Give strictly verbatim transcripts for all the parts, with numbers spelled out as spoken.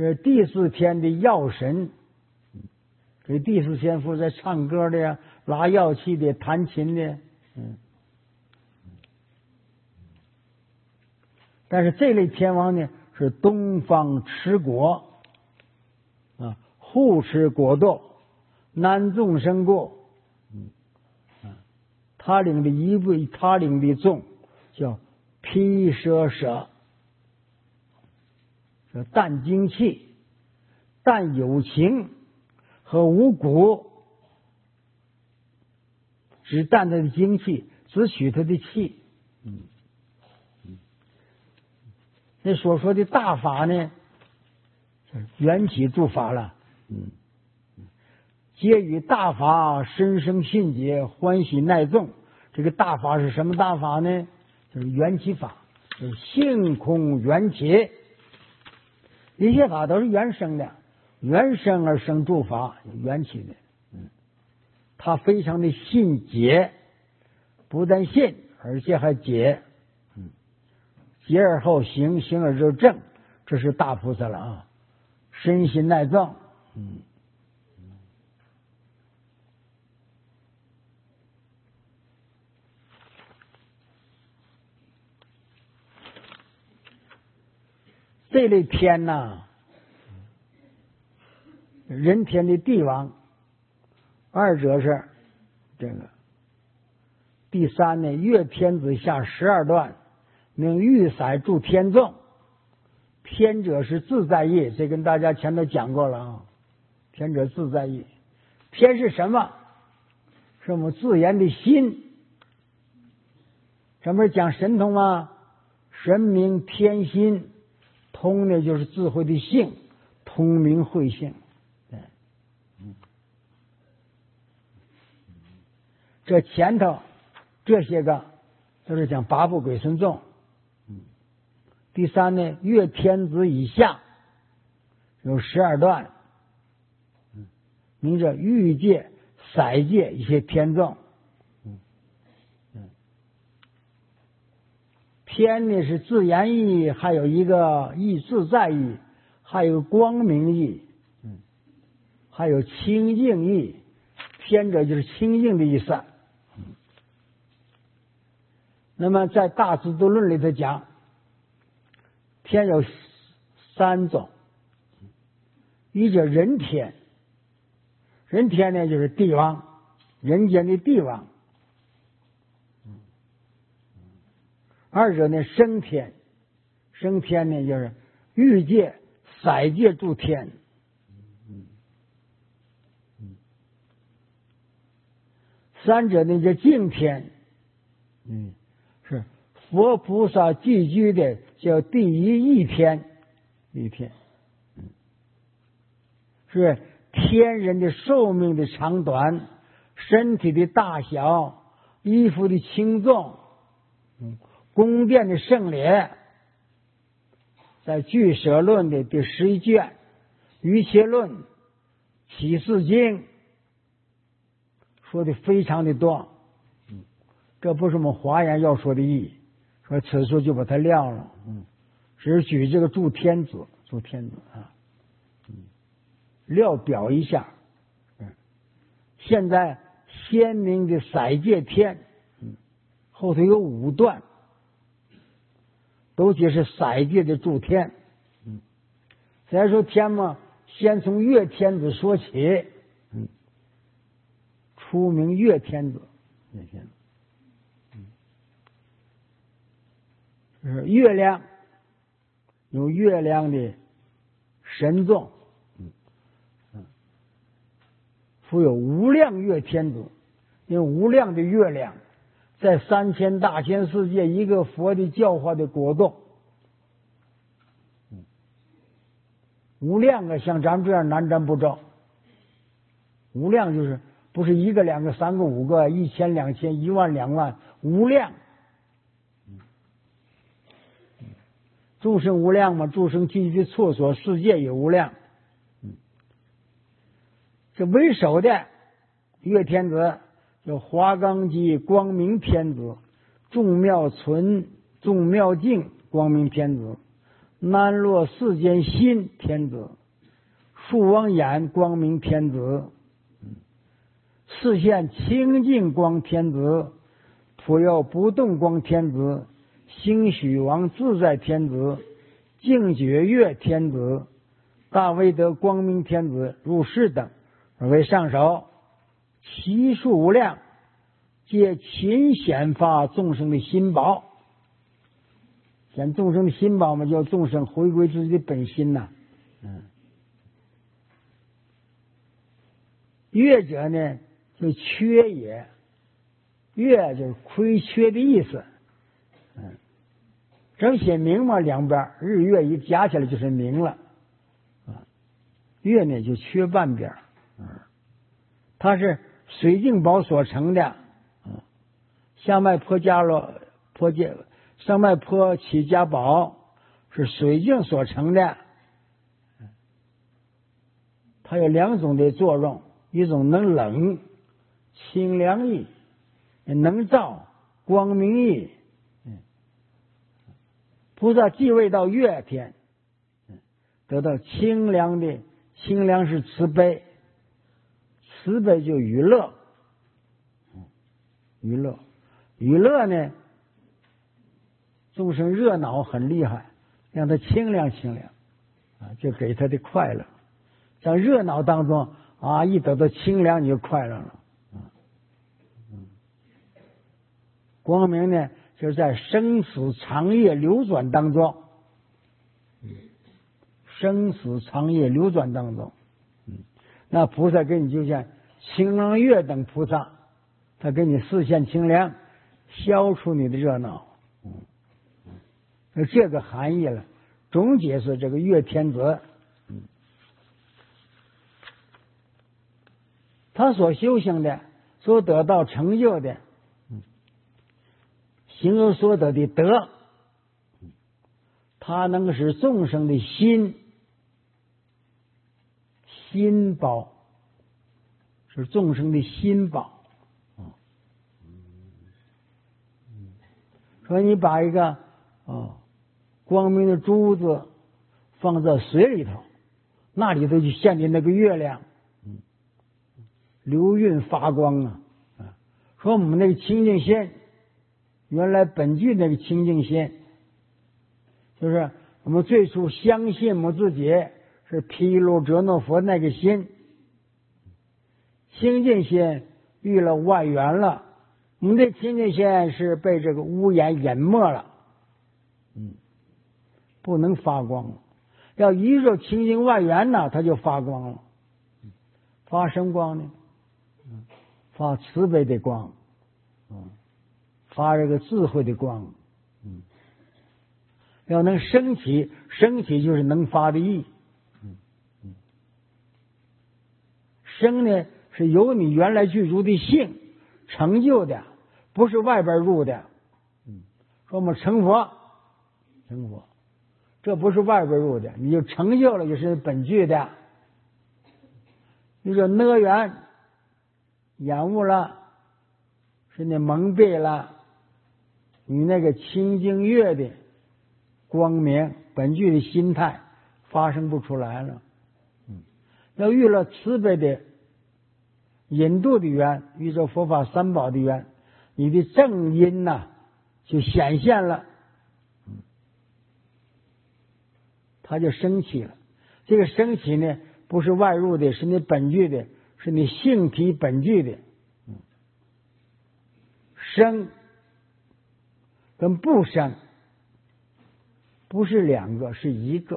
是第四天的药神，这第四天负责唱歌的呀，拉药器的，弹琴的，嗯。但是这类天王呢，是东方持国啊，护持国斗，南众生过，嗯啊，他领的一位，他领的众叫毗舍舍，说淡精气，淡有情和无骨，只淡他的精气，只取他的气，嗯。那所说的大法呢，缘起诸法了，嗯，皆与大法深生信解，欢喜耐众。这个大法是什么大法呢？就是缘起法，就是性空缘起。一切法都是原生的，原生而生诸法，缘起的。嗯，他非常的信解，不但信，而且还解。解而后行，行而就正，这是大菩萨了啊！身心耐众，嗯，这类天呐，人天的帝王，二者是这个。第三呢，月天子下十二段。名玉载助天众，天者是自在意，这跟大家前头讲过了啊。天者自在意，天是什么？是我们自然的心。这不是讲神通吗？神明天心，通呢就是智慧的性，通明慧性。对，嗯，这前头这些个都是讲八部鬼神众。第三呢，月天子以下有十二段，名叫欲界、色界一些天众。天呢是自然意，还有一个意自在意，还有光明意，还有清净意。天者就是清净的意思。那么在大智度论里头讲，天有三种，一叫人天，人天呢就是帝王，人间的帝王；二者呢生天，生天呢就是欲界、色界诸天；三者呢叫净天，嗯，是佛菩萨聚居的。叫第一义天，义天，嗯，是天人的寿命的长短，身体的大小，衣服的轻重，嗯，宫殿的盛劣，在俱舍论的第十一卷，瑜伽论、启示经说的非常的多，嗯，这不是我们华严要说的意义。说此处就把它撂了，嗯，只是举这个诸天子，诸天子啊，嗯，料表一下，嗯，现在鲜明的色界天，嗯，后头有五段，都皆是色界的诸天，嗯，再说天嘛，先从月天子说起，嗯，出名月天子，月天子。是月亮，有月亮的神众，嗯嗯，复有无量月天子，因为无量的月亮在三千大千世界一个佛的教化的国度，嗯，无量啊，像咱们这样南瞻部洲，无量就是不是一个、两个、三个、五个、一千、两千、一万、两万，无量。众生无量嘛，众生聚集的处所，世界也无量。嗯，这为首的月天子叫华冈基光明天子，众妙存、众妙净光明天子， 南落世间心天子，树王眼光明天子，视线清净光天子，普有不动光天子，兴许王自在天子，净觉月天子，大威德光明天子，如是等而为上首，其数无量，皆勤显发众生的心宝。显众生的心宝嘛，叫众生回归自己的本心呐、啊。嗯，月者呢，就缺也，月就是亏缺的意思。嗯，正写明嘛，两边日月一加起来就是明了。啊，月呢就缺半边。嗯，它是水晶宝所成的。嗯，下脉坡伽罗坡伽。上脉坡起家宝是水晶所成的，它有两种的作用，一种能冷清凉意，能照光明意。菩萨继位到月天，得到清凉的，清凉是慈悲，慈悲就娱乐，娱乐，娱乐呢？众生热闹很厉害，让他清凉清凉啊，就给他的快乐。在热闹当中啊，一得到清凉你就快乐了。光明呢，就是在生死长夜流转当中，生死长夜流转当中，那菩萨给你就像清凉月等菩萨，他给你视线清凉，消除你的热闹。这个含义了，总结是这个月天子，嗯，他所修行的、所得到成就的，嗯，形容所得的德，他能使众生的心心宝，是众生的心宝。说你把一个哦。光明的珠子放在水里头，那里头就现的那个月亮，嗯，流晕发光啊！啊，说我们那个清净心，原来本具那个清净心，就是我们最初相信我们自己是毗卢遮那佛那个心，清净心遇了外缘了，我们的清净心是被这个污染淹没了，嗯。不能发光了，要依着清净外缘呢，它就发光了。发什么光呢？发慈悲的光，发这个智慧的光。要能升起，升起就是能发的意。升呢是由你原来具足的性成就的，不是外边入的。说我们成佛，成佛。这不是外边入的，你就成就了，就是本具的。你说那缘染污了，是你蒙蔽了，你那个清净月的光明本具的心态发生不出来了。嗯，要遇了慈悲的引渡的缘，遇着佛法三宝的缘，你的正因呐、啊、就显现了。它就升起了，这个升起呢，不是外入的，是你本具的，是你性体本具的。升跟不升不是两个，是一个。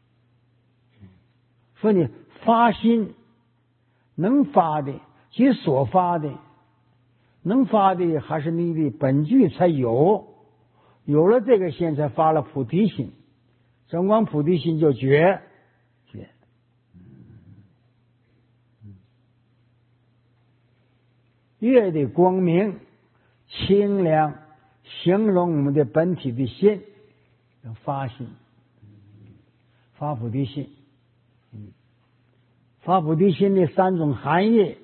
说你发心能发的，其所发的能发的还是你的本具才有，有了这个心才发了菩提心。正光菩提心就觉觉，月的光明清凉，形容我们的本体的心，发心，发菩提心。发菩提心的三种含义，